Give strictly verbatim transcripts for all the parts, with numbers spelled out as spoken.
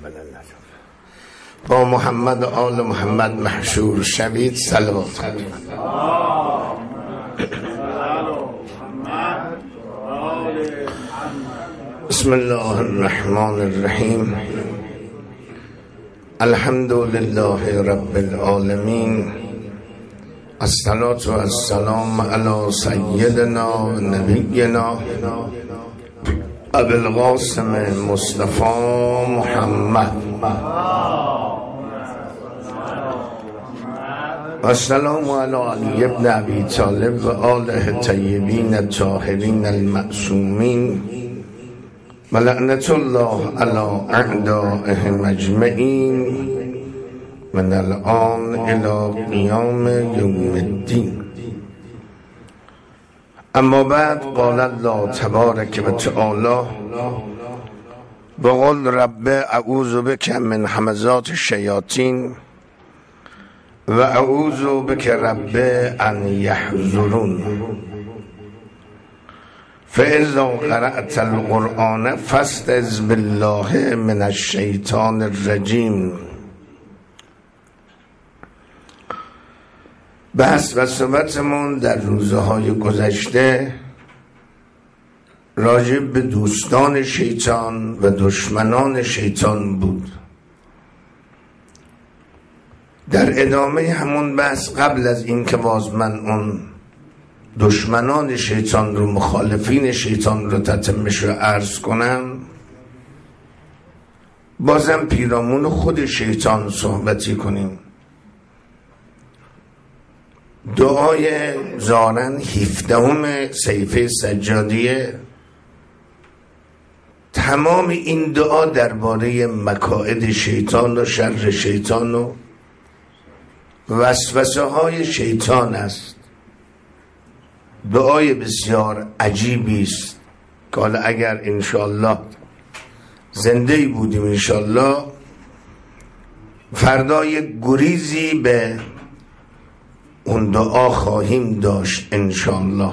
با محمد و آل محمد محشور شوید. صلوات. بسم الله الرحمن الرحیم. الحمد لله رب العالمین. الصلاة والسلام علی سیدنا و نبینا ابی القاسم مصطفی محمد و السلام علی علی ابن ابی طالب و آله طیبین الطاهرین المعصومین و لعنت الله علی اعدائهم اجمعین من الان الى قیام یوم الدین. اما بعد قال الله تبارک و تعالی و قل رب اعوذ بک من همزات الشیاطین و اعوذ بک رب ان یحضرون فاذا قرأت القرآن فاستعذ بالله من الشیطان الرجیم. بحث و صحبتمون در روزهای گذشته راجع به دوستان شیطان و دشمنان شیطان بود. در ادامه همون بحث قبل از این که باز من اون دشمنان شیطان رو، مخالفین شیطان رو تتمش رو عرض کنم، بازم پیرامون خود شیطان صحبتی کنیم. دعای زارن هفدهم صحیفه سجادیه، تمام این دعا درباره مکائد شیطان و شر شیطان و وسوسه های شیطان است. دعای بسیار عجیبی است که حالا اگر انشاءالله زنده بودیم انشاءالله فردای گریزی به اون دعا خواهیم داشت انشاءالله.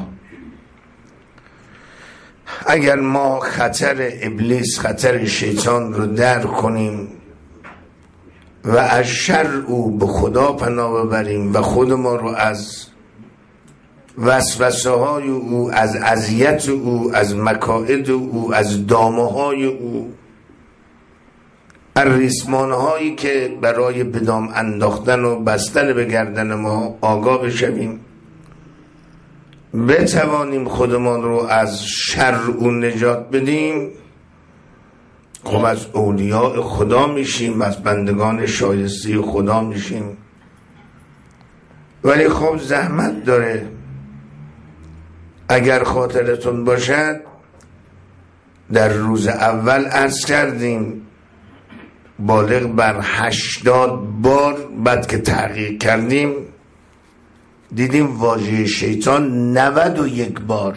اگر ما خطر ابلیس، خطر شیطان رو درک کنیم و از شر او به خدا پناه ببریم و خود ما رو از وسوسه های او، از اذیت او، از مکائد او، از دامه های او، از ریسمان هایی که برای بدام انداختن و بستن به گردن ما آگاه بشویم، بتوانیم خودمان رو از شر او نجات بدیم، خب از اولیاء خدا میشیم، از بندگان شایسته خدا میشیم. ولی خب زحمت داره. اگر خاطرتون باشد در روز اول عرض کردیم بالغ بر هشتاد بار بعد که تحقیق کردیم دیدیم واژه شیطان نود و یک بار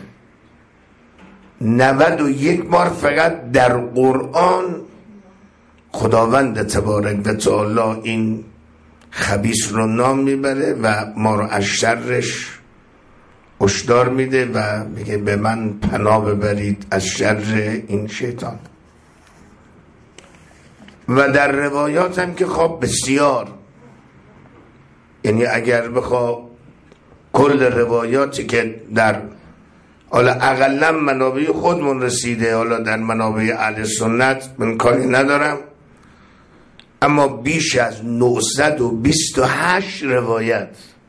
نود و یک بار فقط در قرآن خداوند تبارک و تعالی این خبیث رو نام میبره و ما رو از شرش هشدار میده و میگه به من پناه ببرید از شر این شیطان. و در روایات هم که خب بسیار، یعنی اگر بخوا کل روایاتی که در حالا اقلا منابع خودمون رسیده، حالا در منابع اهل سنت من کاری ندارم، اما بیش از نهصد و بیست و هشت روایت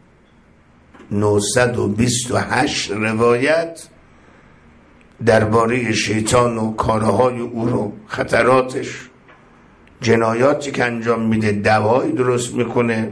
نهصد و بیست و هشت روایت درباره شیطان و کارهای او رو، خطراتش، جنایاتی که انجام میده، دوایی درست میکنه،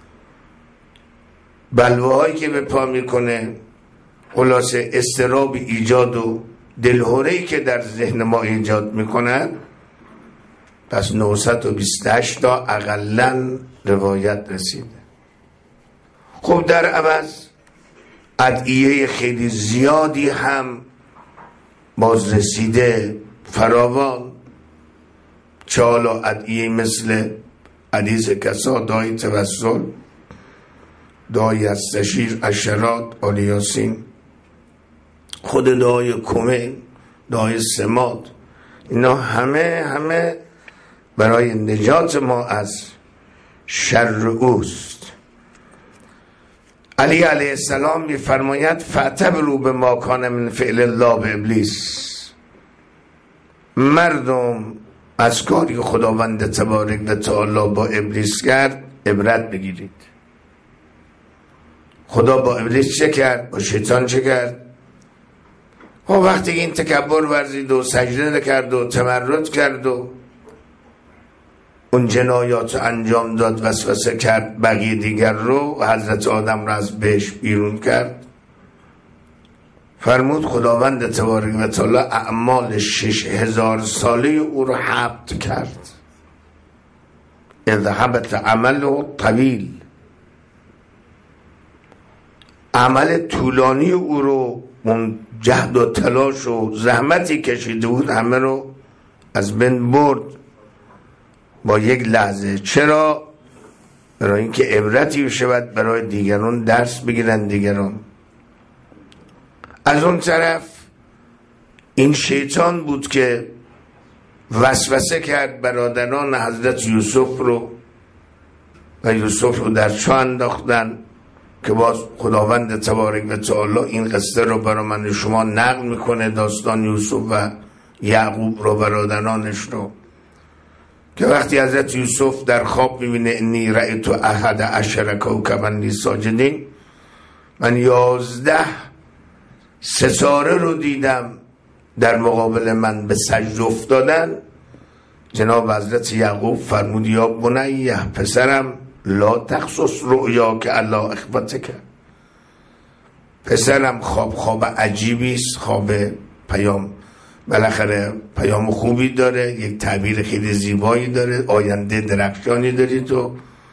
بلواهایی که به پا میکنه، خلاصه اضطراب ایجاد و دلهوره‌ای که در ذهن ما ایجاد میکنن. پس نهصد و بیست و هشت تا اقلن روایت رسیده. خب در عوض ادعیه خیلی زیادی هم باز رسیده، فراوان. چالا ادعیه مثل حدیث کسا، دعای توسل، دعای استشیر، اشرات، آل یاسین، خود دعای کمه، دعای سماد، اینا همه همه برای نجات ما از شر اوست. علی علیه السلام میفرماید فاعتبروا بما کان من فعل الله به ابلیس، مردم از کاری خداوند تبارک و تعالی با ابلیس کرد عبرت بگیرید. خدا با ابلیس چه کرد؟ با شیطان چه کرد؟ و وقتی این تکبر ورزید و سجده کرد و تمرد کرد و اون جنایات انجام داد، وسوسه کرد بقیه دیگر رو، حضرت آدم را از بهش بیرون کرد، فرمود خداوند تبارک و تعالی اعمال شش هزار ساله او رو حبط کرد. اذهبت عمله طویل، عمل طولانی او رو، اون جهد و تلاش و زحمتی کشیده بود همه رو از بین برد با یک لحظه. چرا؟ برای اینکه عبرتی بشود برای دیگران، درس بگیرن دیگران. از اون طرف این شیطان بود که وسوسه کرد برادران حضرت یوسف رو و یوسف رو در چاه انداختن که باز خداوند تبارک و تعالی این قصه رو برای من شما نقل میکنه، داستان یوسف و یعقوب رو، برادرانش رو، که وقتی حضرت یوسف در خواب میبینه انی رأیت احد عشر کوکبا لی ساجدین، من یازده ستاره رو دیدم در مقابل من به سجده افتادن، جناب حضرت یعقوب فرمود یا بنیه پسرم لا تقصص رؤیا که الله اخبته کرد، پسرم خواب خواب عجیبی است، خواب پیام بالاخره پیام خوبی داره، یک تعبیر خیلی زیبایی داره، آینده درخشانی داری تو،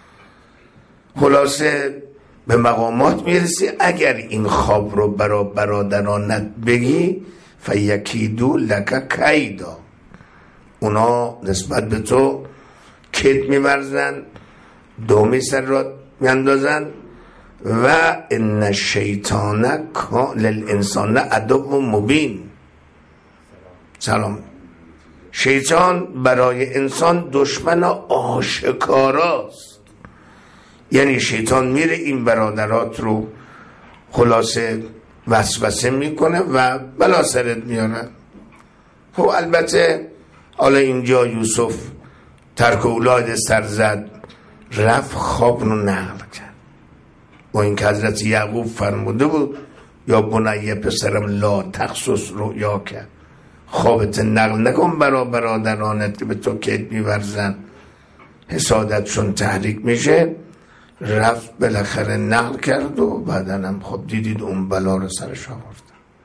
خلاصه به مقامات میرسی. اگر این خواب رو برا برادرانت بگی فیکیدو لک کیدا، اونا نسبت به تو کید میورزن، دومی سر را میاندازن. و ان الشیطان للانسان عدو مبین، سلام، شیطان برای انسان دشمن آشکاراست. یعنی شیطان میره این برادرات رو خلاصه وسوسه میکنه و بلا سرت میاره. خب البته حالا اینجا یوسف ترک اولاد سر زد، رفت خواب رو نقل کرد، با این که حضرت یعقوب فرموده بود یا بنیه پسرم لا تقصص رؤیا کرد، خوابت نقل نکن برا برادرانت که به تو کید میورزن، حسادتشون تحریک میشه. رفت بالاخره نقل کرد و بعدنم خب دیدید اون بلا رو سرش آورد.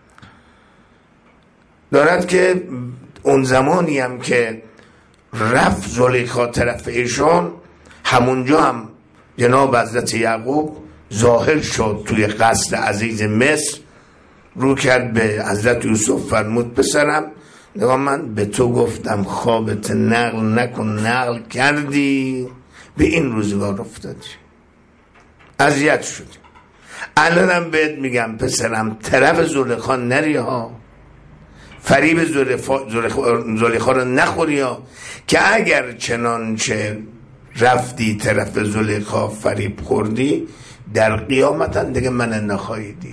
دارد که اون زمانی هم که رفت زلیخا طرف ایشان، همونجا هم جناب حضرت یعقوب ظاهر شد توی قصر عزیز مصر، رو کرد به حضرت یوسف فرمود پسرم نگاه من به تو گفتم خوابت نقل نکن، نقل کردی، به این روزگار افتادی، اذیت شدی. الانم بهت میگم پسرم طرف زلیخا نری ها، فریب زلیخا رو نخوری ها، که اگر چنانچه رفتی طرف زلیخا فریب خوردی، در قیامت هم دیگه من نخواهی دید،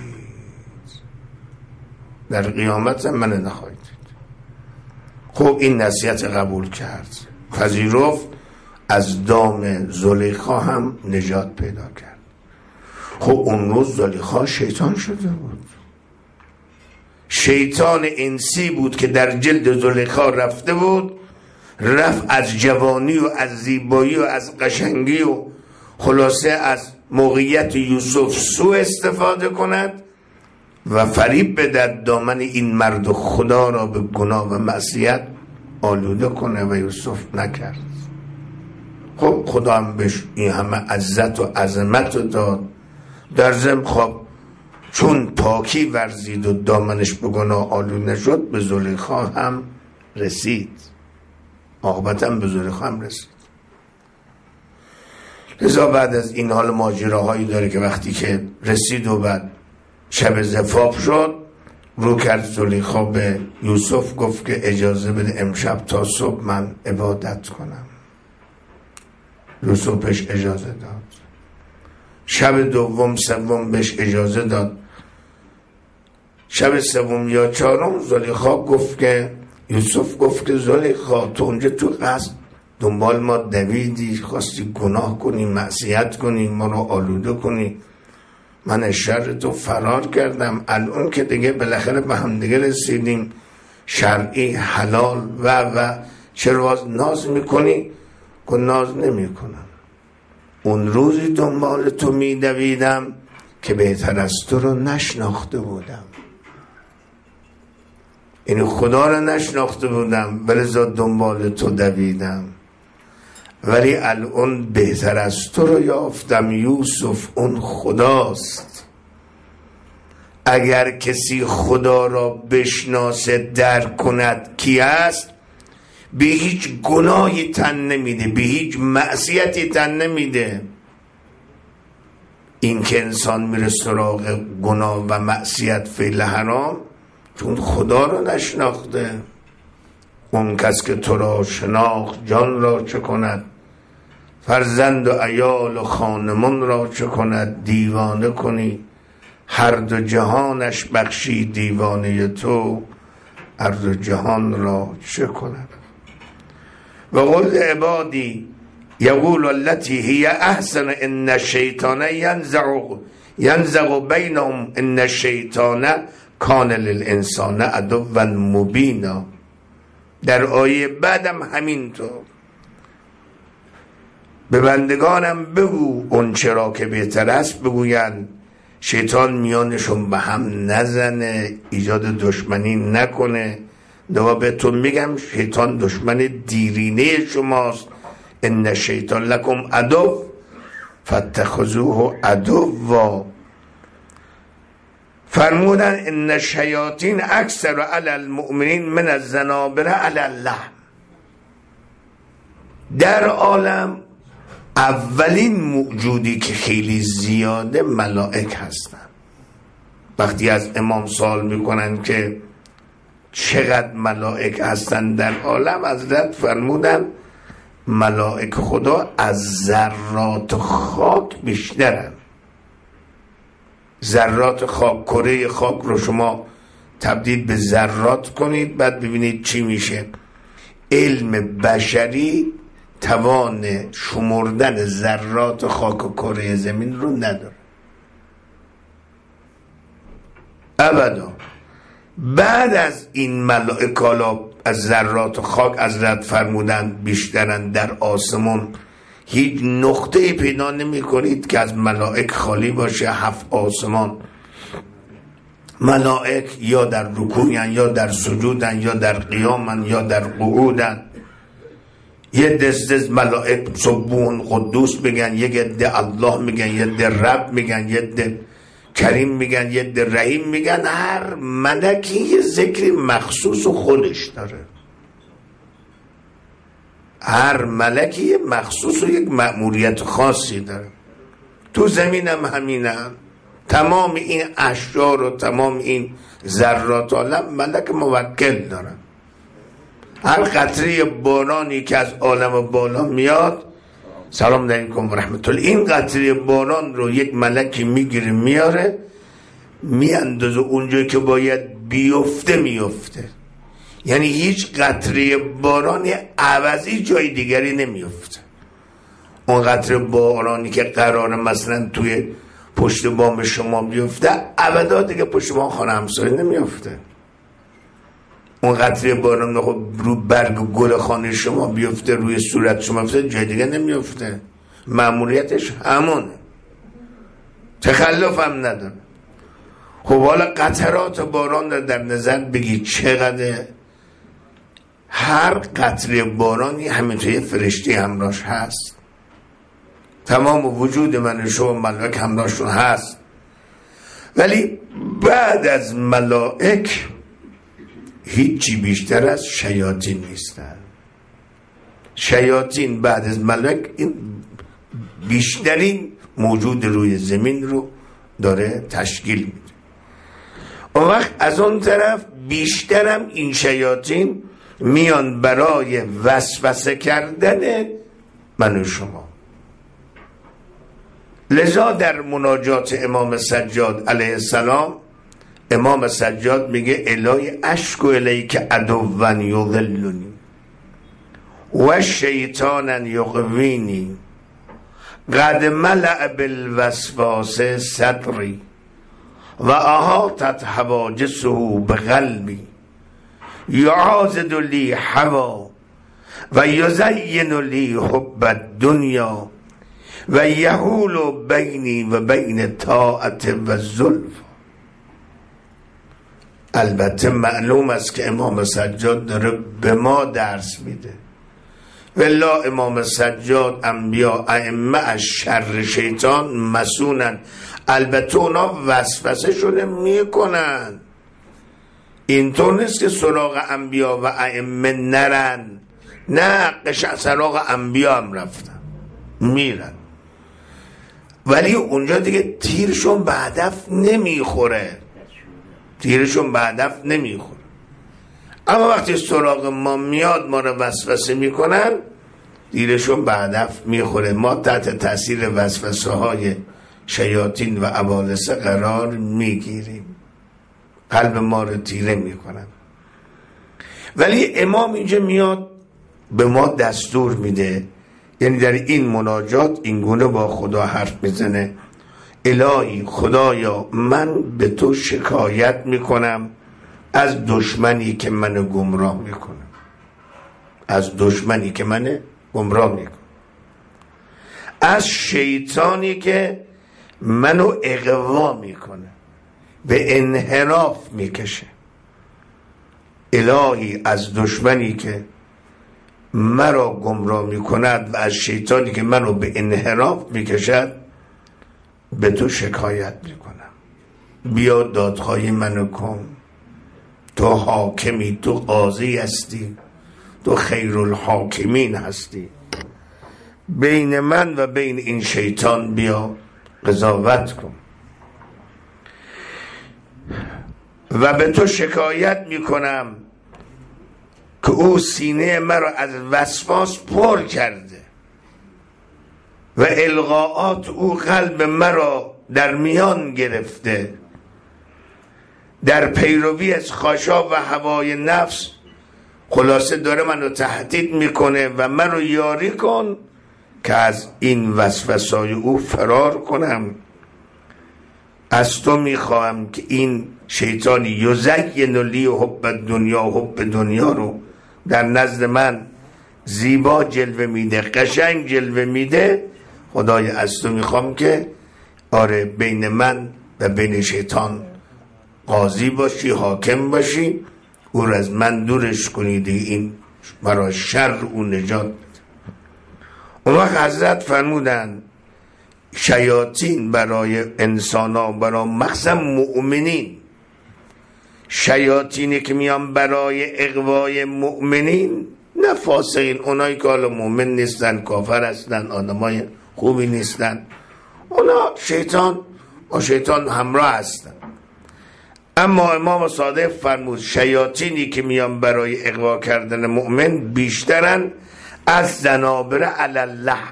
در قیامت هم من نخواهی دید. خب این نصیحت قبول کرد، پذیرفت، از دام زلیخا هم نجات پیدا کرد. خب اون روز زلیخا شیطان شده بود، شیطان انسی بود که در جلد زلیخا رفته بود، رفت از جوانی و از زیبایی و از قشنگی و خلاصه از موقعیت یوسف سوء استفاده کند و فریب بدهد دامن این مرد خدا را به گناه و معصیت آلوده کنه و یوسف نکرد. خب خدا هم بهش این همه عزت و عظمت داد، در ضمن خب چون پاکی ورزید و دامنش به گناه آلوده نشد، به زلیخا هم رسید، عاقبت هم به زلیخا هم رسید. لذا بعد از این حال ماجراهایی داره که وقتی که رسید و بعد شب زفاف شد، رو کرد زلیخا به یوسف، گفت که اجازه بده امشب تا صبح من عبادت کنم. یوسف بهش اجازه داد. شب دوم سوم بهش اجازه داد. شب سوم یا چهارم زلیخا گفت که یوسف گفت که زلیخا تو اونجا تو قصد دنبال ما دویدی، خواستی گناه کنی، معصیت کنی، ما رو آلوده کنی، من از شر تو فرار کردم. الان که دیگه بالاخره به هم دیگه رسیدیم، شرعی حلال و و چرا ناز میکنی؟ که ناز نمیکنم. اون روزی دنبال تو میدویدم که بهتر از تو رو نشناخته بودم، یعنی خدا رو نشناخته بودم ولذا دنبال تو دویدم، ولی الان بهتر از تو رو یافتم یوسف، اون خداست. اگر کسی خدا را بشناسه درک کند کی است، به هیچ گناهی تن نمیده، به هیچ معصیتی تن نمیده. این که انسان میره سراغ گناه و معصیت فعل حرام چون خدا را نشناخته. اون کس که تو را شناخت جان را چه کند، فرزند و عیال و خانمان را چه کند. دیوانه کنی هر دو جهانش بخشی، دیوانه تو هر دو جهان را چه کند. و قل عبادی یقول التي هي احسن ان الشیطان ینزغ ینزغ بینهم ان الشیطان کان للانسان عدوا مبینا. در آیه بعدم همینطور به بندگانم بگو اون چرا که بهتر است بگویند، شیطان میانشون به هم نزنه، ایجاد دشمنی نکنه. دوا بهتون میگم شیطان دشمن دیرینه شماست. ان شیطان لکم عدو فاتخذوه عدوا. فرمودن ان الشیاطین اکثر علی المؤمنین من الزنابره علی اللحم. در عالم اولین موجودی که خیلی زیاده ملائک هستن. وقتی از امام سوال میکنن که چقدر ملائک هستن در عالم، حضرت فرمودن ملائک خدا از ذرات خاک بیشترن. ذرات خاک، کره خاک رو شما تبدیل به ذرات کنید بعد ببینید چی میشه. علم بشری توان شمردن ذرات خاک و کره زمین رو نداره ابدا. بعد از این ملائکه از ذرات خاک از رد فرمودن بیشترن در آسمان. هیچ نقطه پیدا نمی کنید که از ملائک خالی باشه. هفت آسمان ملائک یا در رکوعن یا در سجودن یا در قیامن یا در قعودن. یه دست دست ملائک سبون قدوس میگن، یه ده الله میگن، یه ده رب میگن، یه ده کریم میگن، یه ده رحیم میگن. هر ملکی یه ذکر مخصوص و خودش داره. هر ملکی یه مخصوص و یک مأموریت خاصی داره. تو زمین هم همینه. تمام این اشجار و تمام این ذرات عالم ملک موکل دارن. هر قطره بارانی که از عالم بالا میاد، سلام علیکم و رحمت الله، این قطره باران رو یک ملکی میگیره میاره میاندازه اونجایی که باید بیفته میفته. یعنی هیچ قطره بارانی عوضی جای دیگری نمیفته. اون قطره بارانی که قراره مثلا توی پشت بام شما بیفته ابدا دیگه پشت بام خانه همسایه نمیفته. اون قطره باران رو برگ و گل خانه شما بیفته، روی صورت شما بیفته، جای دیگه نمیفته. مأموریتش همونه، تخلف هم نداره. خب حالا قطرات باران رو در نظر بگید چقدر. هر قطره بارانی همینطوری فرشته همراهش هست. تمام وجود من شما ملائک همراهشون هست. ولی بعد از ملائک هیچی بیشتر از شیاطین نیستن. شیاطین بعد از ملائک این بیشترین موجود روی زمین رو داره تشکیل میده. اون وقت از اون طرف بیشترم این شیاطین میان برای وسوسه کردن من و شما. لذا در مناجات امام سجاد علیه السلام امام سجاد میگه الهی اشکو الیک عدوا یضلنی و شیطانا یغوینی قد ملأ بالوسواس صدری و احاطت حواجسه بقلبی یعاضد لی هوا و یزین لی حب الدنیا و یحول بینی و بین طاعت و زلفا. البته معلوم است که امام سجاد داره به ما درس میده. والله امام سجاد انبیا ائمه از شر شیطان مسونن. البته اونا وسوسه شده میکنن، اینطور نیست که سراغ انبیا و ائمه نرن، نه، قشنگ سراغ انبیا هم رفتن میرن، ولی اونجا دیگه تیرشون به هدف نمیخوره، تیرشون به هدف نمیخوره. اما وقتی سراغ ما میاد ما رو وسوسه میکنن، تیرشون به هدف میخوره. ما تحت تاثیر وسوسه های شیاطین و ابالسه قرار میگیریم، قلب ما رو تیره میکنن. ولی امام اینجا میاد به ما دستور میده، یعنی در این مناجات این گونه با خدا حرف میزنه: الهی خدایا من به تو شکایت میکنم از دشمنی که منو گمراه میکنه، از دشمنی که منو گمراه میکنه، از شیطانی که منو اغوا میکنه، به انحراف میکشه. الهی از دشمنی که مرا گمراه میکند و از شیطانی که منو به انحراف میکشد به تو شکایت میکنم. بیا دادخواهی منو کن، تو حاکمی، تو قاضی هستی، تو خیر الحاکمین هستی، بین من و بین این شیطان بیا قضاوت کن. و به تو شکایت میکنم که او سینه مرا از وسواس پر کرده و القاءات او قلب مرا در میان گرفته، در پیروی از خاشا و هوای نفس. خلاصه داره منو تهدید میکنه و منو یاری کن که از این وسوسای او فرار کنم. از تو میخواهم که این شیطانی یزین لی حب دنیا، حب دنیا رو در نزد من زیبا جلوه میده، قشنگ جلوه میده. خدای از تو میخوام که آره بین من و بین شیطان قاضی باشی، حاکم باشی، او رو از من دورش کنید، این برای شر او نجات بده. اون وقت حضرت فرمودن شیاطین برای انسان ها، برای مخصوصا مؤمنین، شیاطینی که میان برای اغوای مؤمنین، نه فاسقین، اونایی که حالا مؤمن نیستن، کافر هستن، آدمای خوبی نیستن، اونا شیطان و شیطان همراه هستن. اما امام صادق فرمود شیاطینی که میان برای اغوا کردن مؤمن بیشترن از زنابر علی اللحم.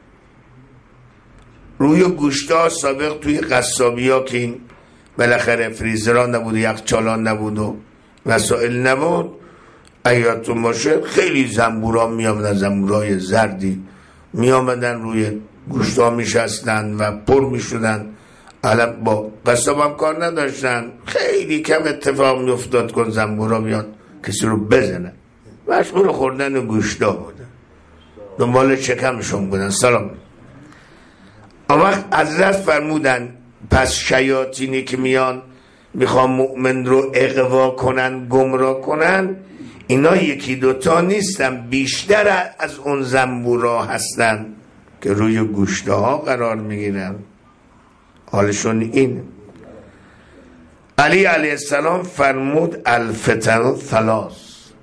روی گوشتا سابق توی قصابی ها که این بالاخره فریزران نبود، یخچالان نبود و وسایل نبود، ایاتون باشه خیلی زنبورا می آمدن، زنبورای زردی می آمدن روی گوشتا می شستن و پر می شدن. الان با قصاب هم کار نداشتن، خیلی کم اتفاق می افتاد کن زنبورا بیاد کسی رو بزنن، مشغول خوردن گوشتا بودن، دنبال چکمشون بودن. سلام. اون وقت حضرت فرمودن پس شیاطینی که میان میخوان مؤمن رو اغوا کنن، گمراه کنن، اینا یکی دوتا نیستن، بیشتر از اون زنبورا هستن که روی گوشته ها قرار میگیرن. حالشون این. علی علیه السلام فرمود الفتن ثلاث،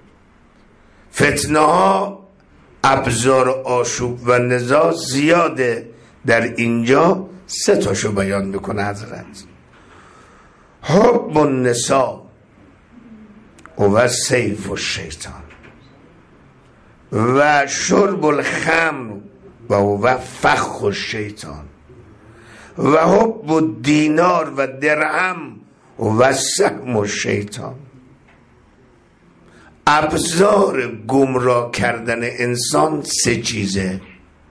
فتنه ها، ابزار آشوب و نزاع زیاده. در اینجا سه تاشو بیان میکنه حضرت: حب النساء و سیف الشیطان و شرب الخمر و و فخ الشیطان و حب و دینار و درهم و سهم و شیطان. ابزار گمراه کردن انسان سه چیزه.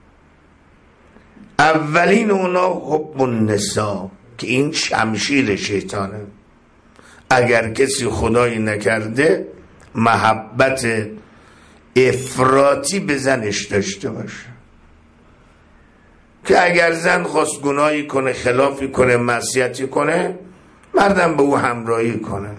اولین اونا حب النساء که این شمشیر شیطانه. اگر کسی خدایی نکرده محبت افراطی به زنش داشته باشه که اگر زن خواست گناهی کنه، خلافی کنه، معصیتی کنه، مردم به او همراهی کنه.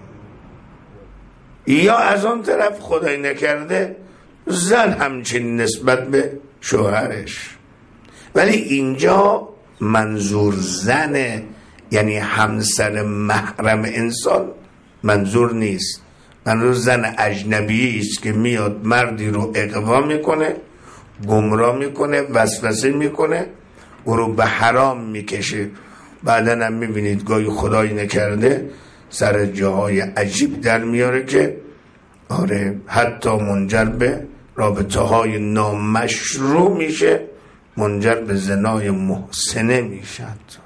یا از آن طرف خدایی نکرده زن همچنین نسبت به شوهرش. ولی اینجا منظور زنه، یعنی همسر محرم انسان منظور نیست. منظور زن اجنبی است که میاد مردی رو اغوا میکنه، گمراه میکنه، وسوسه میکنه، او رو به حرام میکشه. بعدن هم میبینید گاهی خدایی نکرده سر جاهای عجیب در میاره که آره حتی منجر به رابطه های نامشروع میشه، منجر به زنای محسنه میشد.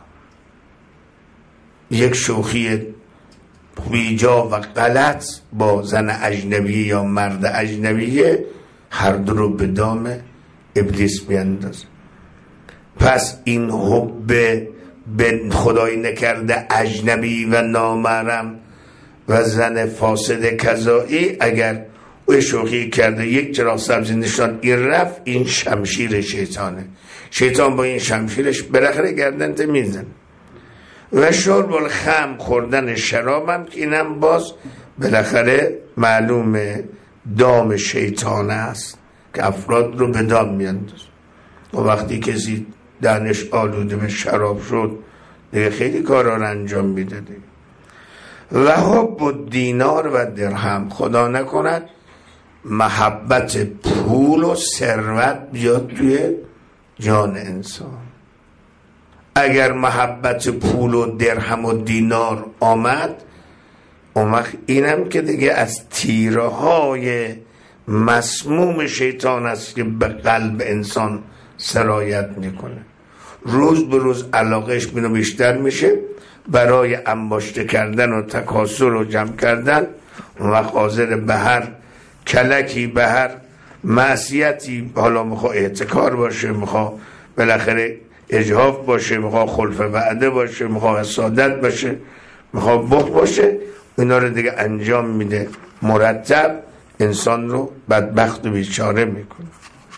یک شوخی بیجا و غلط با زن اجنبی یا مرد اجنبی هر دو رو به دام ابلیس بیندازه. پس این حب به خدایی نکرده اجنبی و نامحرم و زن فاسد کذایی، اگر او شوخی کرده یک چراغ سبزی نشان این رفت، این شمشیر شیطانه. شیطان با این شمشیرش بالاخره گردنت میزن. و شرب الخمر، خوردن شرابم که اینم باز بالاخره معلومه دام شیطان است که افراد رو به دام میاندازه. و وقتی کسی دهنش آلوده به شراب شد دیگه خیلی کارا رو انجام میده. و حب و دینار و درهم، خدا نکند محبت پول و ثروت بیاد توی جان انسان. اگر محبت پول و درهم و دینار آمد، اون وقت اینم که دیگه از تیره های مسموم شیطان است که به قلب انسان سرایت میکنه. روز به روز علاقهش بینو بیشتر میشه برای انباشته کردن و تکاثر و جمع کردن. اون وقت حاضر به هر کلکی، به هر معصیتی، حالا میخوا احتکار باشه، میخوا بالاخره اجحاف باشه، میخوا خلف وعده باشه، میخوا حسادت باشه، میخوا بخل باشه، اینا رو دیگه انجام میده. مرتب انسان رو بدبخت و بیچاره میکنه.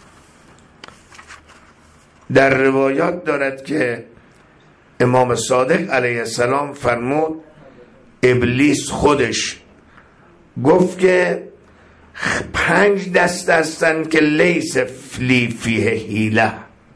در روایات دارد که امام صادق علیه السلام فرمود ابلیس خودش گفت که پنج دست هستن که لیس فلی فیه حیله،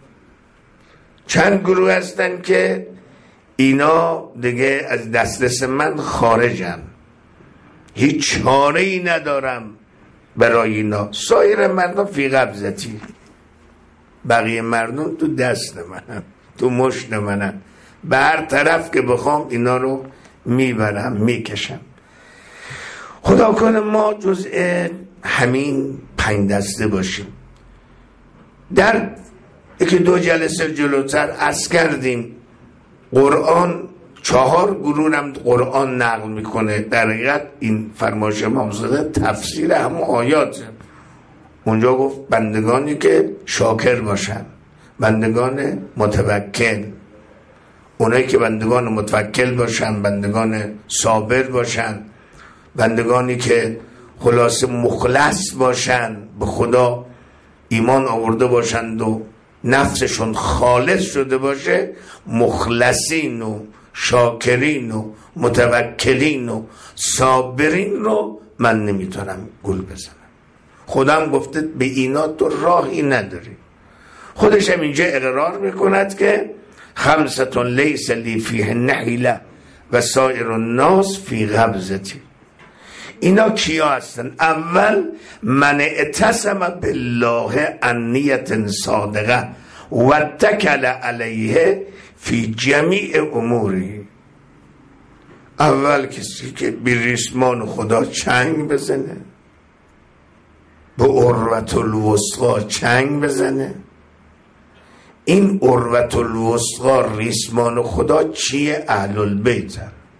چند گروه هستن که اینا دیگه از دسترس من خارجن، هیچ چاره ای ندارم برای اینا. سایر مردم فی قبضتی، بقیه مردم تو دست منن، تو مشت منن، به هر طرف که بخوام اینا رو میبرم میکشم. خدا کنه ما جزء همین پنج دسته باشیم. در یکی دو جلسه جلوتر عرض کردیم قرآن چهار گروه هم قرآن نقل میکنه. در حقیقت این فرمایش امام صادق تفسیر همون آیات. اونجا گفت بندگانی که شاکر باشن، بندگان متوکل، اونایی که بندگان متوکل باشن، بندگان صابر باشن، بندگانی که خلاص مخلص باشن، به خدا ایمان آورده باشند و نفسشون خالص شده باشه، مخلصین و شاکرین و متوکلین و صابرین رو من نمیتونم گول بزنم. خودم گفته به اینا تو راهی نداری. خودش هم اینجا اقرار میکند که خمستون لیس لی فیه نحیله و سایر الناس فی قبضتی. اینا کیا هستن؟ اول من اعتصم بالله عن نیت صادقه و اتکل علیه فی جمیع اموری. اول کسی که بی ریسمان خدا چنگ بزنه، به عروة الوثقی چنگ بزنه، این عروة الوثقی ریسمان خدا چیه؟ اهل البیت،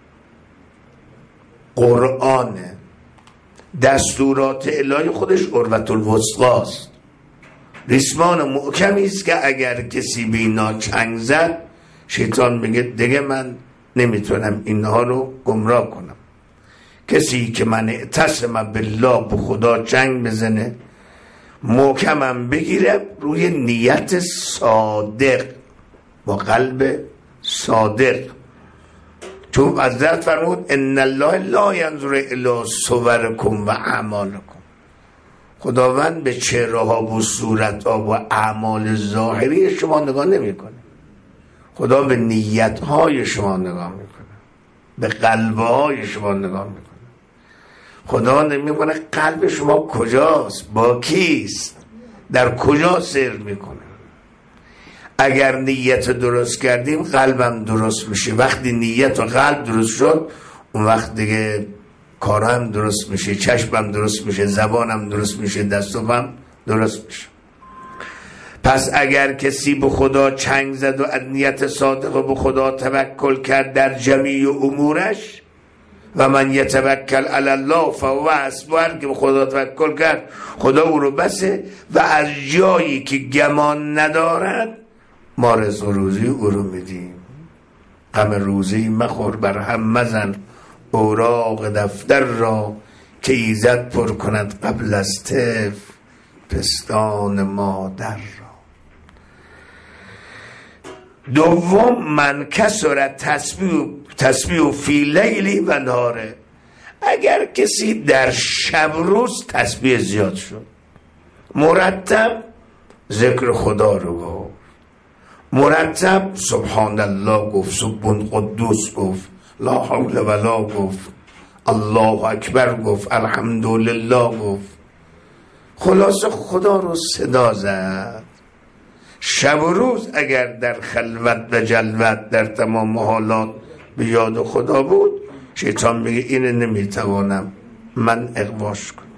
قرآنه، دستورات الهی خودش عروة الوثقی است. ریسمان محکمی است که اگر کسی به اینا چنگ زد، شیطان میگه دیگه من نمیتونم اینها رو گمراه کنم. کسی که من اعتصم بالله، به خدا چنگ بزنه، محکمم بگیره روی نیت صادق، با قلب صادق. چون حضرت فرمود ان الله لا ینظر الی صورکم و اعمالکم، خداوند به چهره ها و صورت ها و اعمال ظاهری شما نگاه نمیکنه، خدا به نیت های شما نگاه میکنه، به قلب های شما نگاه میکنه. خدا نمیکنه قلب شما کجاست، با کیست، در کجا سیر میکنه. اگر نیت درست کردیم قلبم درست میشه. وقتی نیت و قلب درست شد، اون وقت دیگه کارم درست میشه، چشمم درست میشه، زبانم درست میشه، دستم درست میشه. پس اگر کسی به خدا چنگ زد و از نیت صادق به خدا توکل کرد در جمیع امورش، و من یتوکل علی الله فهو حسبه، که به خدا توکل کرد خدا او رو بسه، و از جایی که گمان ندارد ما رزق روزی او رو میدیم. غم روزی مخور بر هم مزن، اوراق دفتر را که ایزد پر کند قبل از طفل پستان مادر را. دوم، من کسرت تسبیح تسبیح فی لیلی و نهاره، اگر کسی در شب روز تسبیح زیاد شد، مرتب ذکر خدا رو گفت، مرتب سبحان الله گفت، سبحان قدوس گفت، لا حول ولا گفت، الله اکبر گفت، الحمدلله گفت، خلاصه خدا رو صدا زد. شب و روز اگر در خلوت و جلوت در تمام حالات به یاد خدا بود، شیطان میگه اینه نمیتوانم من اغواش کنم.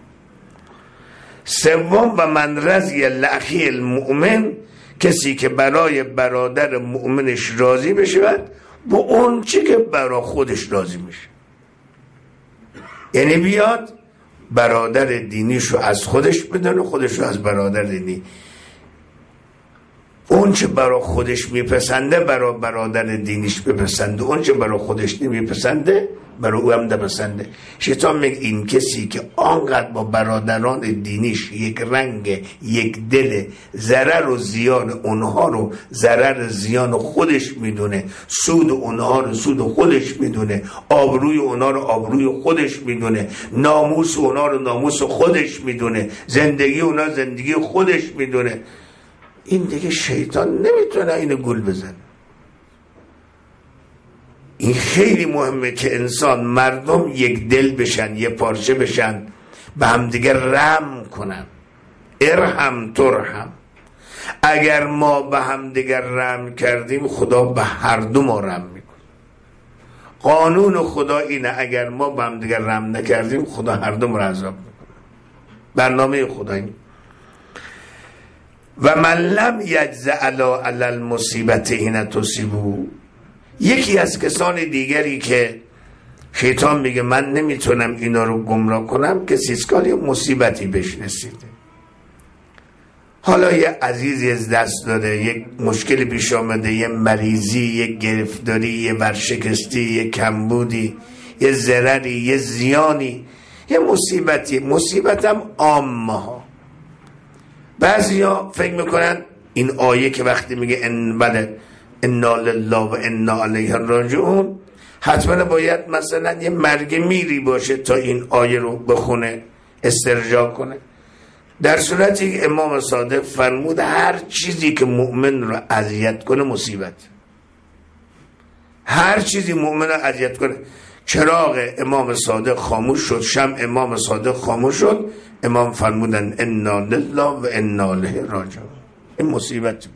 سوم، و من رضی الاخی المؤمن، کسی که برای برادر مؤمنش راضی بشود با اون چی که برای خودش راضی میشه. یعنی بیاد برادر دینیشو از خودش بدونه، خودشو از برادر دینی. اون چه برای خودش میپسنده برای برادر دینیش بپسنده، اون چه برای خودش نمیپسنده برای او هم نپسنده. شیطان میگه این کسی که آنقدر با برادران دینیش یک رنگ، یک دل، ضرر و زیان اونها رو ضرر زیان خودش میدونه، سود اونها رو سود خودش میدونه، آبروی اونها رو آبروی خودش میدونه، ناموس اونها رو ناموس خودش میدونه، زندگی اونها زندگی خودش میدونه، این دیگه شیطان نمیتونه اینو گول بزنه. این خیلی مهمه که انسان، مردم یک دل بشن، یک پارچه بشن، به هم دیگه رحم کنن. ارحم ترحم. اگر ما به هم دیگه رحم کردیم، خدا به هر دو ما رحم میکنه. قانون خدا اینه اگر ما به هم دیگه رحم نکردیم، خدا هر دو ما عذاب میکنه. برنامه خدا این. و من لم یجز علی علی المصیبت حین تصیبو، یکی از کسان دیگری که شیطان میگه من نمیتونم اینا رو گمراه کنم، کسی است که یه مصیبتی بهش رسیده، حالا یه عزیزی از دست داده، یک مشکلی پیش آمده، یه مریضی، یک گرفتاری، یه ورشکستی، یه کمبودی، یه ضرری، یه زیانی، یه مصیبتی. مصیبت هم عامه ها. بعضی ها فکر میکنن این آیه که وقتی میگه ان بله انا لله و انا علیه راجعون، حتما باید مثلا یه مرگ میری باشه تا این آیه رو بخونه، استرجاع کنه. در صورتی که امام صادق فرمود هر چیزی که مؤمن رو اذیت کنه مصیبت، هر چیزی مؤمن رو اذیت کنه. چراغ امام صادق خاموش شد، شمع امام صادق خاموش شد، امام فرمودن انا لله و انا الیه راجعون. این مصیبت.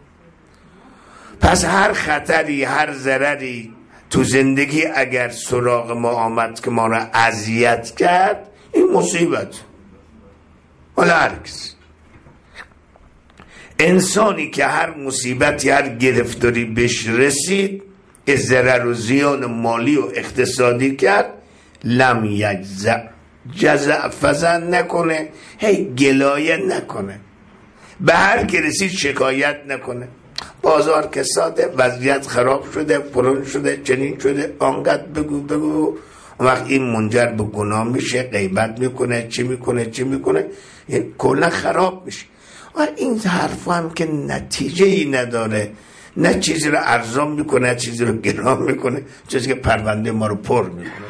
پس هر خطری، هر ضرری تو زندگی اگر سراغ ما آمد که ما را اذیت کرد، این مصیبت. حالا هرگز انسانی که هر مصیبتی هر گرفتاری بهش رسید که ضرر و زیان مالی و اقتصادی کرد، لم یجزع، جزع فزع نکنه، هی گلایه نکنه، به هر که رسید شکایت نکنه، بازار کساده، وضعیت خراب شده، فلان شده، چنین شده، آنقدر بگو بگو، وقت این منجر به گناه میشه، غیبت میکنه، چی میکنه چی میکنه، این کلا خراب میشه. و این حرف هم که نتیجه ای نداره، نه چیزی رو ارزان میکنه نه چیزی رو گران میکنه، چیزی که پرونده ما رو پر میکنه.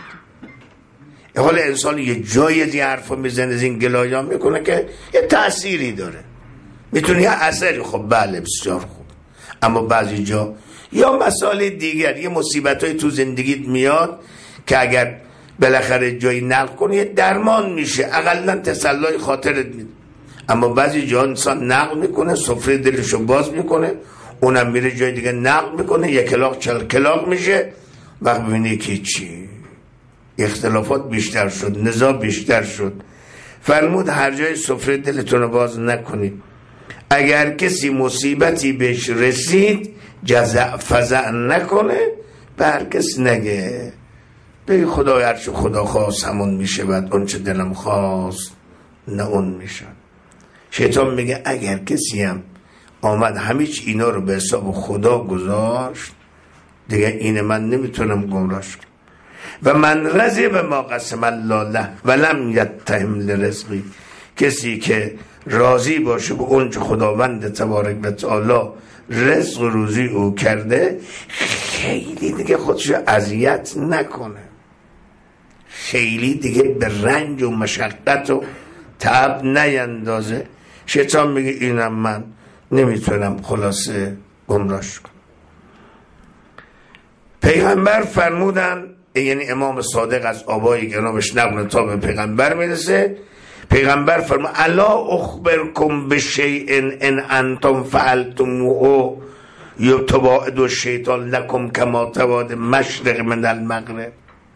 حال انسان یه جایی از این حرف میزنه، از این گلایان میکنه که یه تأثیری داره، میتونه یه اثری، خب بله بسیار خوب. اما بعضی جا یا مسائل دیگر، یه مصیبت های تو زندگیت میاد که اگر بالاخره جایی نقل کنی یه درمان میشه، اقلا تسلای خاطرت میده. اما بعضی جا انسان نقل میکنه، سفره دلشو باز میکنه، اونم میره جای دیگه نقل میکنه، یک کلاق چل کلاق میشه. وقت ببینی که چی اختلافات بیشتر شد، نزاع بیشتر شد. فرمود هر جای سفره دلتون رو باز نکنید. اگر کسی مصیبتی بهش رسید جزع فزع نکنه، به هر کس نگه، بگی خدای هرچه خدا خواست همون میشه، بعد اون چه دلم خواست نه اون میشه. شیطان میگه اگر کسی هم آمد همیچ اینا رو به حساب خدا گذاشت، دیگه این من نمیتونم گمراش کنم. و من رضی به ما قسم الله له ولم یتهم لرزقی، کسی که راضی باشه به اون چه خداوند تبارک و تعالی رزق روزی او کرده، خیلی دیگه خودشو اذیت نکنه، خیلی دیگه به رنج و مشقت و تعب نیندازه. شیطان میگه اینم من نمیتونم خلاصه گمراش کنم. پیغمبر فرمودن، یعنی امام صادق از آبای گنابش نقل تا به پیغمبر میرسه، پیغمبر فرمود الا اخبرکم بشیء ان انتم فعلتموه یتباعد الشیطان لکم کما تباعد مشرق من المغرب.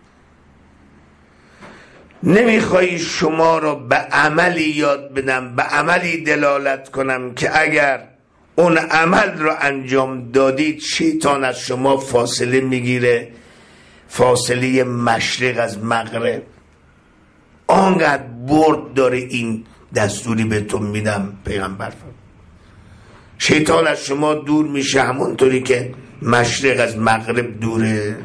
نمیخوایی شما را به عملی یاد بدم، به عملی دلالت کنم که اگر اون عمل رو انجام دادید شیطان از شما فاصله میگیره، فاصله مشرق از مغرب. آنقدر برد داره این دستوری بهتون میدم. پیغمبر فرمود شیطان از شما دور میشه همونطوری که مشرق از مغرب دوره.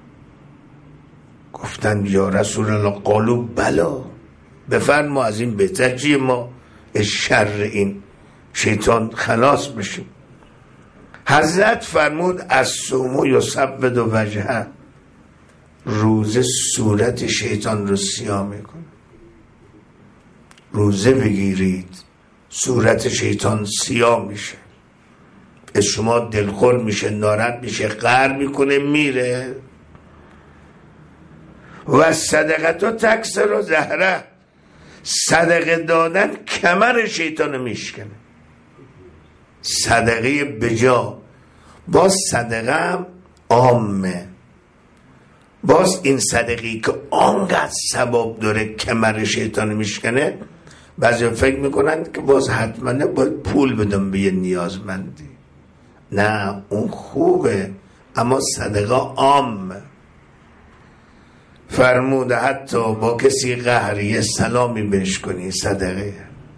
گفتن یا رسول الله، قالوا بلا، بفرما از این بهتر چیه ما از شر این شیطان خلاص بشیم. حضرت فرمود الصوم یسود وجهه، روزه صورت شیطان رو سیاه میکنه. روزه بگیرید صورت شیطان سیاه میشه، از شما دلخور میشه، ناراحت میشه، قهر میکنه، میره. و صدقه تکسر و زهره، صدقه دادن کمر شیطان میشکنه. صدقه بجا، باز صدقه هم عامه، باز این صدقی که آنقدر ثواب داره کمر شیطان میشکنه. بعضی فکر میکنن که باز حتما باید پول بدم به یه نیازمندی. نه اون خوبه، اما صدقه عامه. فرموده حتی با کسی قهری سلامی بهش کنی صدقه.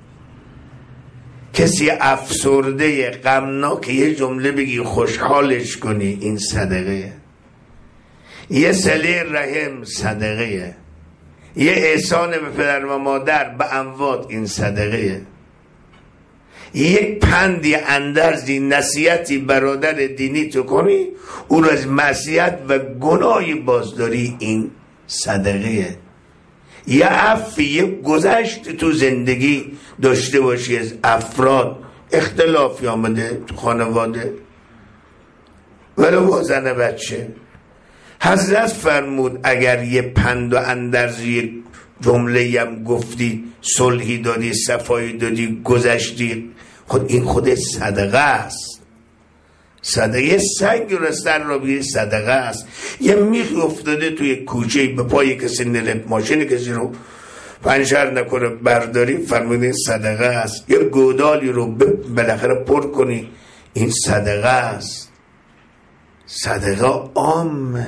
کسی افسرده غمناک یه جمله بگی خوشحالش کنی، این صدقه. یه صله رحم صدقه، یه احسان به پدر و مادر به اموات این صدقه، یک پندی اندرزی نصیحتی برادر دینی تو کنی او رو از معصیت و گناهی بازداری، این صدقه. یه عفی، یه گذشت تو زندگی داشته باشی از افراد، اختلافی آمده تو خانواده ولو با زن بچه، حضرت فرمود اگر یه پند و اندرزی جمله هم گفتی، صلحی دادی، صفایی دادی، گذشتی، خود این خود صدقه است. صدقه سنگ رو سر رو بگیری صدقه است. یه میخ افتاده توی کوچه به پای کسی نرد، ماشین کسی رو پنچر نکنه برداری، فرمودین صدقه است. یه گودالی رو بالاخره پر کنی، این صدقه است. صدقه عامه،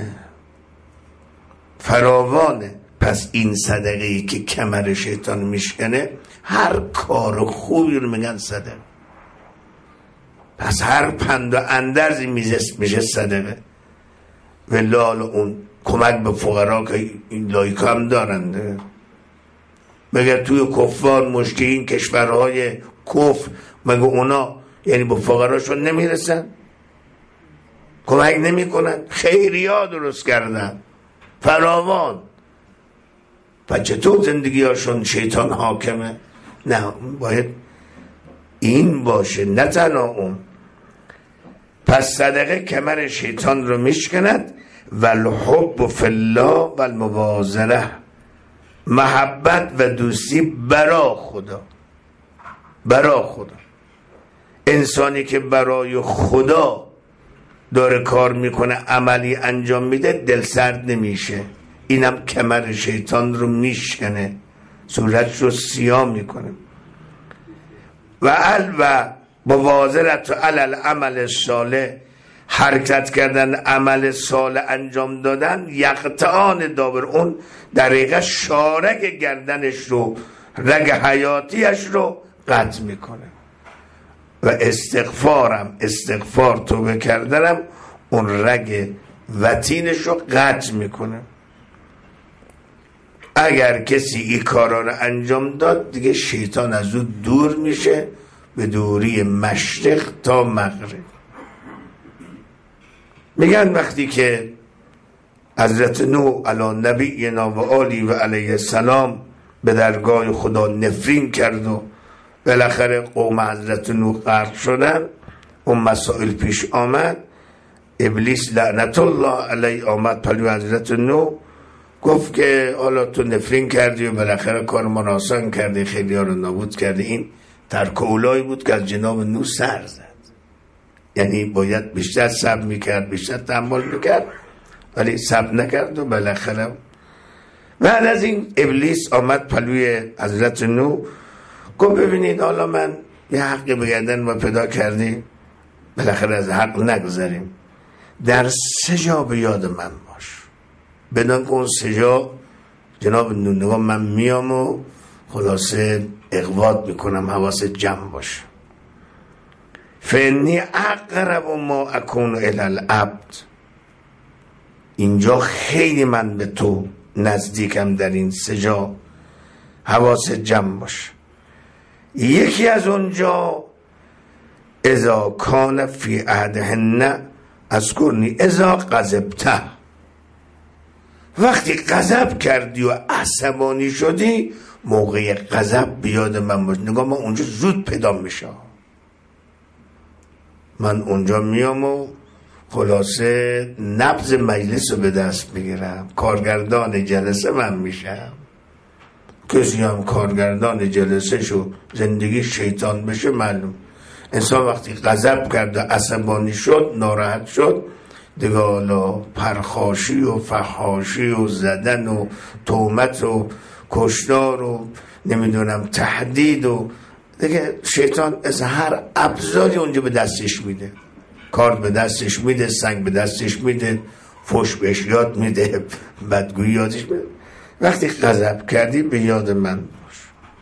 فراوانه. پس این صدقه ای که کمر شیطان میشکنه، هر کار خوبی رو میگن صدقه. پس هر پند و اندرزی میشه صدقه. و لال اون کمک به فقرا که این لایکا هم دارنده، مگر توی کفار مشکی این کشورهای کفر مگر اونا یعنی به فقراشون نمیرسن، کمک نمی کنن؟ خیریا درست کردن فراوان. و چطور زندگی هاشون شیطان حاکمه؟ نه، باید این باشه، نه تنها اون. پس صدقه کمر شیطان رو میشکند. و الحب فی الله و المبازره، محبت و دوستی برا خدا. برا خدا. انسانی که برای خدا داره کار میکنه، عملی انجام میده، دل سرد نمیشه. اینم کمر شیطان رو میشکنه، صورتش رو سیاه میکنه. و ال و مواظرت علی عمل صالح، حرکت کردن، عمل صالح انجام دادن. یقطعان دابر، اون دقیقه شارک گردنش رو، رگ حیاتیش رو قطع میکنه. و استغفارم، استغفار توبه کردنم، اون رگ وتینش رو قطع میکنه. اگر کسی این کارا رو انجام داد، دیگه شیطان از او دور میشه به دوری مشرق تا مغرب. میگن وقتی که حضرت نوح علی نبینا و آلی و علیه السلام به درگاه خدا نفرین کرد و بالاخره قوم حضرت نوح غرق شدن، اون مسائل پیش آمد، ابلیس لعنت الله علیه آمد پلوی حضرت نوح، گفت که حالا تو نفرین کردی و بالاخره کار من آسان کردی، خیلی ها رو نابود کردی. این ترک اولایی بود که از جناب نوح سر زد. یعنی باید بیشتر صبر میکرد، بیشتر تحمل میکرد، ولی صبر نکرد و بالاخره بعد از این ابلیس آمد پلوی حضرت نوح، گفت ببینید حالا من یه حقی بگردن ما پیدا کردیم، بالاخره از حق نگذاریم، در سه جا به یاد من باش. بدان که اون سه جا جناب نوح نگاه من میام و خلاصه اقواد میکنم، حواست جمع باشه. فانی اقرب ما اکون الی العبد، اینجا خیلی من به تو نزدیکم، در این سه جا حواست جمع باشه. یکی از اونجا اذا کان فی عهدهن اذکرنی اذا غضبته، وقتی غضب کردی و عصبانی شدی، موقع غضب بیاد من باش. نگاه من اونجا زود پیدا میشه، من اونجا میام و خلاصه نبض مجلس رو به دست میگیرم، کارگردان جلسه من میشم. کسی هم کارگردان جلسه شو زندگی شیطان بشه، معلوم انسان وقتی غضب کرد و عصبانی شد، ناراحت شد، دیگه حالا پرخاشی و فحاشی و زدن و تهمت و کشتار و نمیدونم تهدید و دیگه شیطان از هر ابزاری اونجا به دستش میده، کارت به دستش میده، سنگ به دستش میده، فحش بهش یاد میده، بدگویی یادش میده. وقتی غضب کردی به یاد من باش.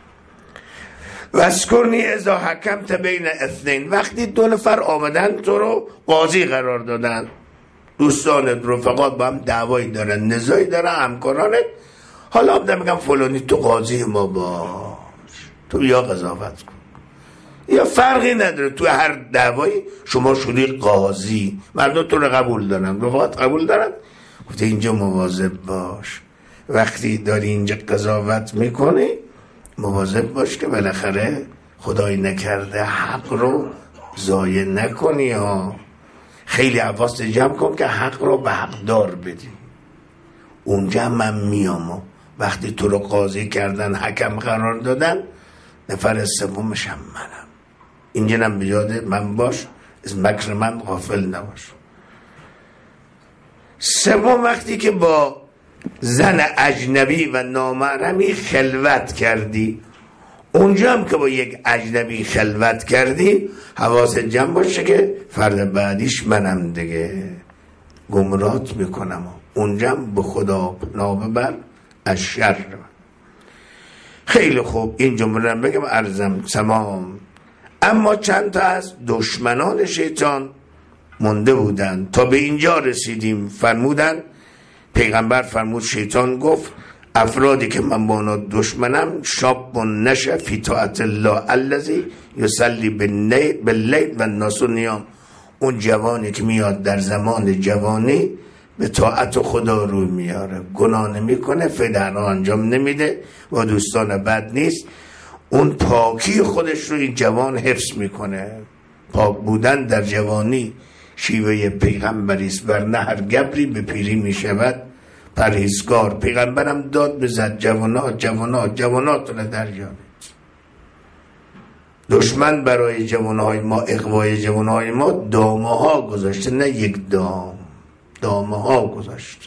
واذکرنی اذا حکمت بین اثنین، وقتی دو نفر آمدن تو رو قاضی قرار دادن، دوستانت رفقات با هم دعوایی دارن، نزاعی دارن، همکارانت، حالا آمدن میگم فلانی تو قاضی ما باش، تو یا قضاوت کن، یا فرقی نداره، تو هر دعوایی شما شدی قاضی، مردم تو رو قبول دارن، رفقات قبول دارن، گفته اینجا مواظب باش. وقتی داری اینجا قضاوت میکنی مواظب باش که بالاخره خدای نکرده حق رو ضایع نکنی ها. خیلی حواست جمع کن که حق رو به حق دار بدی. اونجا من میام و وقتی تو رو قاضی کردن، حکم قرار دادن، نفر سومش هم منم. اینجا نم بیاده من باش، از مکر من غافل نباش. سوم وقتی که با زن اجنبی و نامحرمی خلوت کردی، اونجا هم که با یک اجنبی خلوت کردی حواست جمع باشه که فرد بعدیش منم دیگه، گمرات میکنم. اونجا هم به خدا پناه ببر از شر. خیلی خوب، این جمله رو بگم عرضم تمام. اما چند تا از دشمنان شیطان مونده بودن تا به اینجا رسیدیم. فرمودن پیغمبر فرمود شیطان گفت افرادی که من با اونا دشمنم شاب و نشه فی طاعت الله الذی یصلی باللیل و الناس نیام. اون جوانی که میاد در زمان جوانی به طاعت خدا روی میاره، گناه نمیکنه، فدانا انجام نمیده و دوستان بد نیست، اون پاکی خودش رو این جوان حفظ میکنه. پاک بودن در جوانی شیوه پیغمبری است، ورنه هر گبری به پیری میشود پرهیزگار. پیغمبرم داد بزد جوانات جوانات جوانات رو دریابید. دشمن برای جوانهای ما، اغوای جوانهای ما دامه ها گذاشته، نه یک دام، دامه ها گذاشته.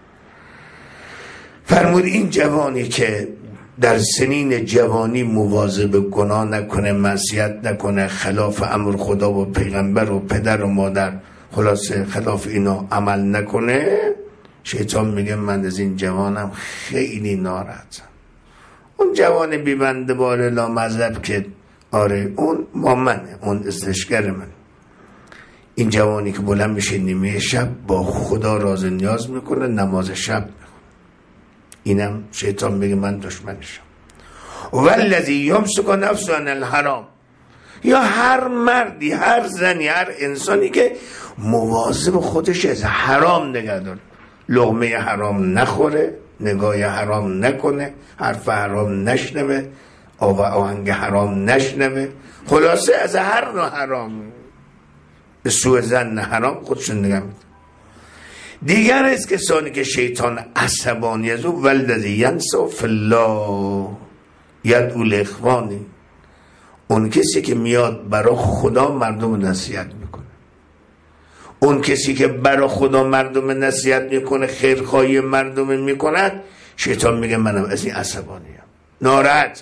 فرمود این جوانی که در سنین جوانی مواظب گناه نکنه، معصیت نکنه، خلاف امر خدا و پیغمبر و پدر و مادر، خلاصه خلاف اینا عمل نکنه، شیطان میگه من از این جوانم خیلی ناراحتم. اون جوان بیبنده بار لا مذهب که آره اون با منه، اون استشگر من. این جوانی که بلند میشه نیمه شب با خدا راز نیاز میکنه، نماز شب میخونه، اینم شیطان میگه من دشمنشم. والذی یمسک نفسه عن الحرام، یا هر مردی، هر زنی، هر انسانی که مواظب خودش از حرام نگه داره، لقمه حرام نخوره، نگاه حرام نکنه، حرف حرام نشنوه، آوا آهنگ حرام نشنوه، خلاصه از هر نوع حرام، به سوء ظن حرام خودشون نگه میده. دیگر است کسانی که شیطان عصبانی از او، والذی ینسوا فی الله یدعو لاخوانه، اون کسی که میاد برای خدا مردم نصیحت میکنه، اون کسی که برای خدا مردم نصیحت میکنه، خیرخواهی مردم میکند، شیطان میگه منم از این عصبانیم، ناراحت.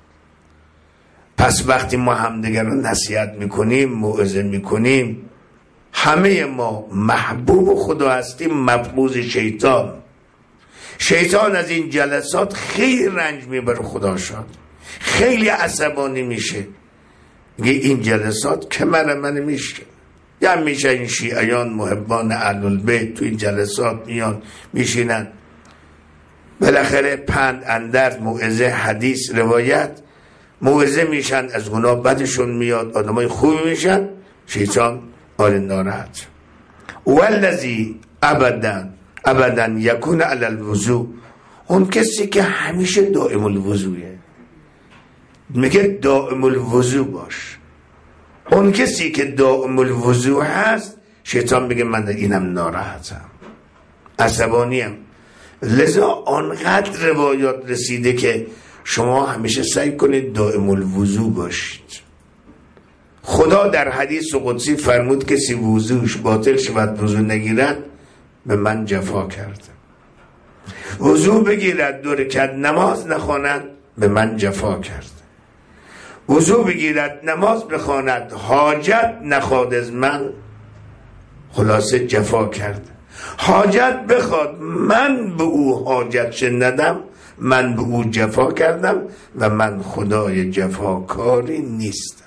پس وقتی ما همدیگر رو نصیحت میکنیم، موعظه میکنیم، همه ما محبوب خدا هستیم، مبغوض شیطان. شیطان از این جلسات خیلی رنج میبره، خدا شد خیلی عصبانی میشه، میگه این جلسات کمر من میشه. یا میشه این شیعیان محبان اهل البیت تو این جلسات میان میشینن، بالاخره پند اندرز، موعظه، حدیث، روایت، موعظه میشن، از گناه بدشون میاد، آدمای خوبی میشن، شیطان آره ناراحت. والذی ابدا ابدا یکون علی الوضو، اون کسی که همیشه دائم الوضوئه، میگه دائم الوضو باش. اون کسی که دائم الوضو هست، شیطان میگه من اینم ناراحتم، عصبانیم. لذا آنقدر روایات رسیده که شما همیشه سعی کنید دائم الوضو باشید. خدا در حدیث قدسی فرمود کسی وضوش باطل شود وضو نگیرد، به من جفا کرد. وضو بگیرد دو رکعت نماز نخواند، به من جفا کرد. وضو بگیرد نماز بخواند، حاجت نخواد از من، خلاصه جفا کرد. حاجت بخواد، من به او حاجت ندم، من به او جفا کردم و من خدای جفاکاری نیستم.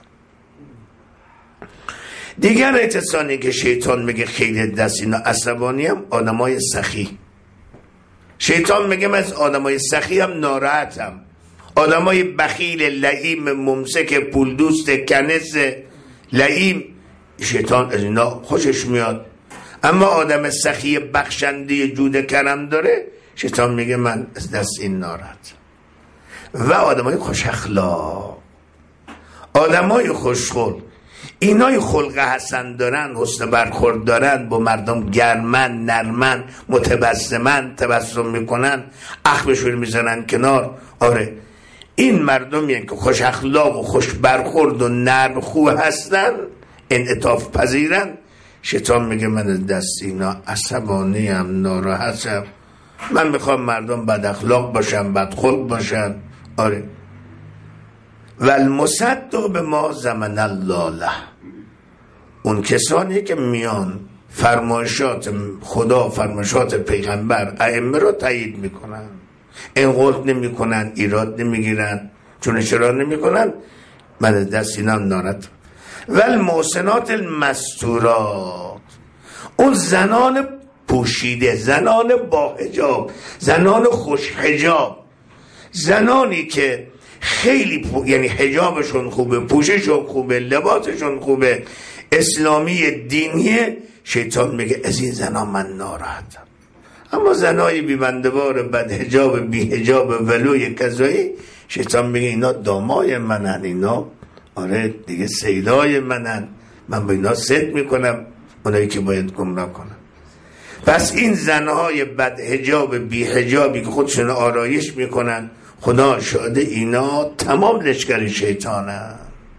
دیگر اتصانی که شیطان میگه خیلی دست اینا عصبانی هم آدمای سخی. شیطان میگه من از آدمای سخی هم ناراحتم، آدمای بخیل، لئیم، ممسک، پول دوست، کنس، لئیم، شیطان از اینا خوشش میاد. اما آدم سخی بخشنده جود کرم داره، شیطان میگه من از دست این ناراحت. و آدمای خوش اخلاق، آدمای خوشخلق، اینای خلق حسن دارن، حسن برخورد دارن، با مردم گرمن، نرمن، متبسمن، تبسم میکنن، اخمشون میزنن کنار. آره این مردمی که خوش اخلاق و خوش برخورد و نرم خو هستن، انعطاف پذیرن، شیطان میگه من از دست اینا عصبانیم، ناراحتم، من میخوام مردم بد اخلاق باشن، بد خلق باشن. آره. و المصدق به ما زمن الله له، اون کسانی که میان فرمایشات خدا، فرمایشات پیغمبر، ائمه رو تایید میکنن، انقلاب نمیکنن، ایراد نمیگیرن، چون چرا نمیکنن؟ من دست اینا نارد. و المحسنات المستورات، اون زنان پوشیده، زنان با حجاب، زنان خوش حجاب، زنانی که خیلی پو... یعنی حجابشون خوبه، پوششون خوبه، لباسشون خوبه، اسلامی دینیه، شیطان میگه از این زنان من ناراحتم. اما زنای بیبندوار بد حجاب، بی حجاب، ولوی کذایی، شیطان میگه اینا دامای منن، اینا آره دیگه سیدای منن، من با اینا صدق میکنم، اونایی که باید گمراه کنم. پس این زنهای بد حجاب، بی حجابی که خودشون آرایش میکنن، خدا شاهده اینا تمام لشکر شیطانن.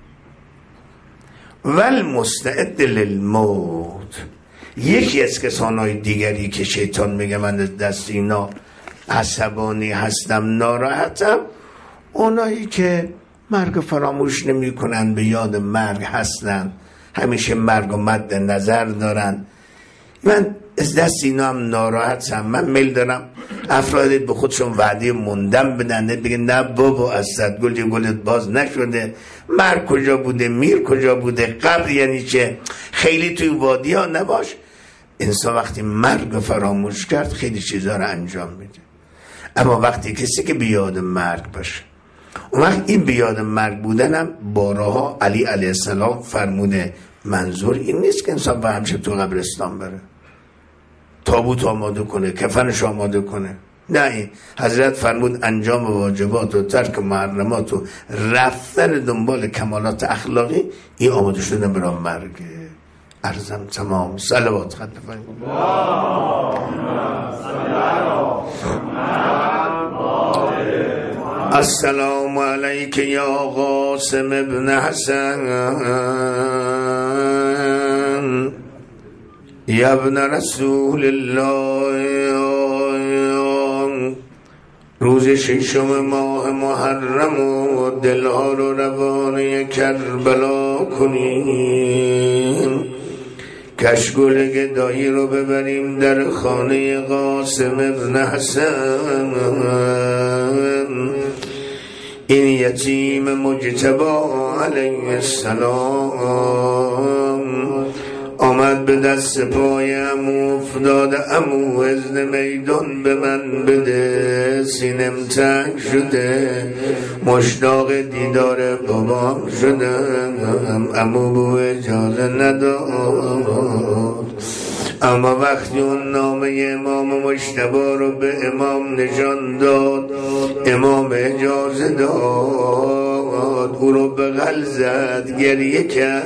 والمستعد للموت، یکی از کسانهای دیگری که شیطان میگه من دست اینا عصبانی هستم، ناراحتم، اونایی که مرگ فراموش نمی کنن، به یاد مرگ هستن، همیشه مرگ و مد نظر دارن. من از دست اینا هم ناراحتم. من میل دارم افرادی به خودشون وعده موندن بدن، بگه نه بابا از صد گل گلت باز نشده، مرگ کجا بوده، میر کجا بوده، قبر یعنی چه، خیلی توی وادی ها نباش. انسان وقتی مرگ فراموش کرد خیلی چیزا رو انجام میده. اما وقتی کسی که بیاد مرگ باشه، اون وقت این بیاد مرگ بودنم بارها علی علیه السلام فرموده منظور این نیست که انسان به همیشه تو قبرستان بره، تابوت آماده کنه، کفنش آماده کنه. نه، این حضرت فرمود انجام واجبات و ترک محرمات و رفتن دنبال کمالات اخلاقی، این آماده شده برای مرگ. عرضم تمام. صلوات خط فرمایید. السلام علیک یا قاسم ابن حسن یا ابن رسول الله. روز ششم ماه محرم و دلها رو روانه کربلا کنیم، کشگل گدایی رو ببریم در خانه قاسم ابن حسن. این یتیم مجتبی علیه السلام آمد به دست پای عمو افتاد، عمو اذن میدان به من بده، سینم تنگ شده، مشتاق دیدار بابام شدم. عمو بو اجازه نداد، اما وقتی اون نامه امام مجتبی رو به امام نشان داد، امام اجازه داد، او رو بغل زد، گریه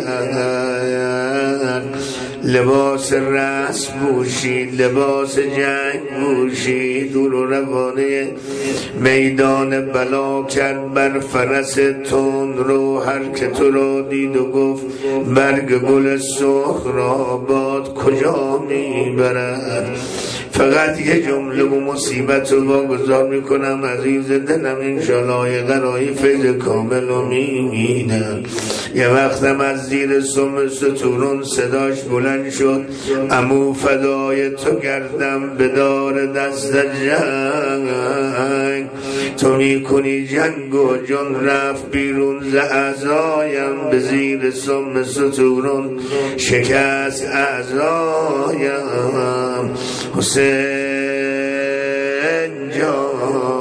کرد، لباس رسم پوشید، لباس جنگ پوشید، او رو روانه میدان بلا کرد. بر فرس تند رو هر که تو رو دید و گفت برگ گل سرخ را باد کجا میبرد. فقط یه جمله و مصیبت رو واگذار میکنم عزیز دلم، انشالله قرای فیض کامل رو میبینم. یه وقتم از زیر سم ستورون صداش بلند شد، عمو فدای تو گردم به دار دست جنگ، تو میکنی جنگ و جان رفت بیرون ز اعضایم، به زیر سم ستورون شکست اعضایم. حسین جان